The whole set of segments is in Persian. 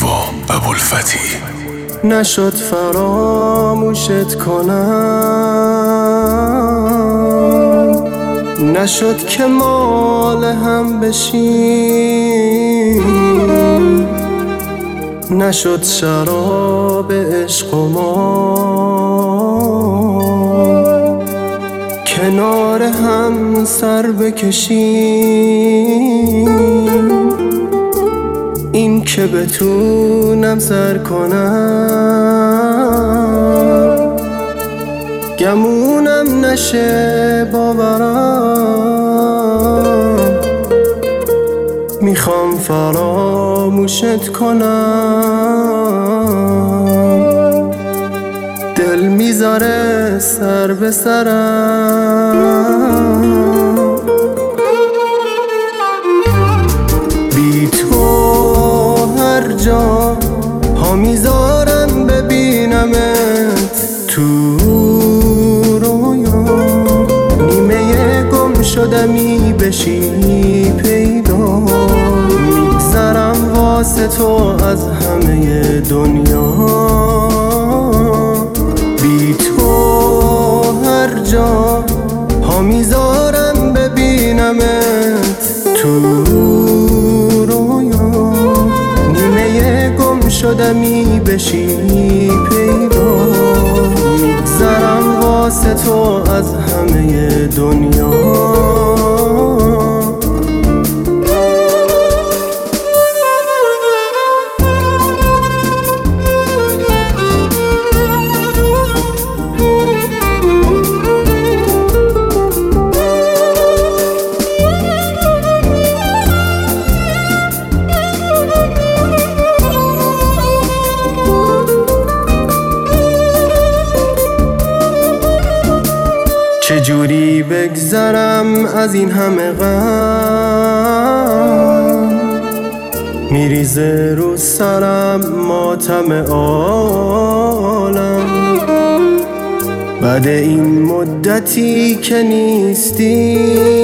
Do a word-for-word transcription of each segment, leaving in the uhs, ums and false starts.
ایوا ابوالفتی. نشد فراموشت کنم، نشد که مال هم بشیم، نشد شراب عشق و ما کنار هم سر بکشیم. این که بتونم سر کنم، گمونم نشه باورم، میخوام فراموشت کنم. دل میذاره سر به سرم، بی تو هر جا پا میذارم ببینمت تو رویا. نیمه گم شدمی بشی پیدا، میگذرم واسه تو از همه دنیا. بی تو هر جا پا میذارم ببینمت تو رویا. نیمه گم شدمی بشی پیدا، میگذرم واسه تو از همه دنیا. چجوری بگذرم از این همه غم، میریزه رو سرم ماتم عالم. بعد این مدتی که نیستی،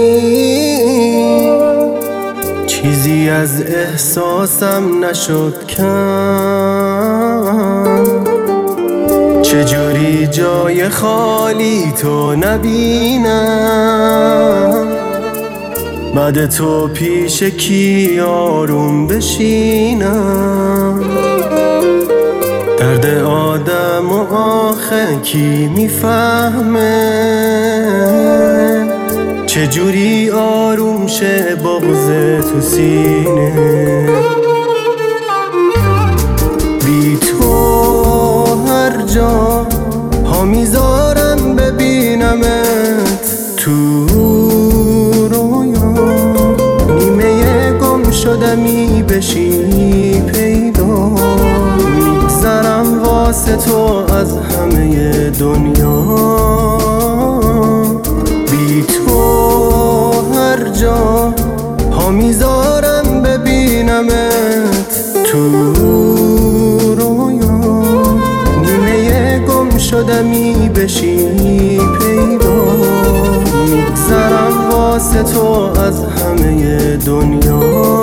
چیزی از احساسم نشد کم. چجوری جای خالی تو نبینم، بعد تو پیش کی آروم بشینم. درد آدم و آخه کی میفهمه، چجوری آروم شه بغض تو سینه. بی تو هر جا پا میذارم ببینمت تو رویا. نیمه گم شدمی بشی پیدا، میگذرم واسه تو از همه دنیا. بی تو هر جا پا میذارم ببینمت تو شدمی بشی پیدا، میگذرم واسه تو از همه دنیا.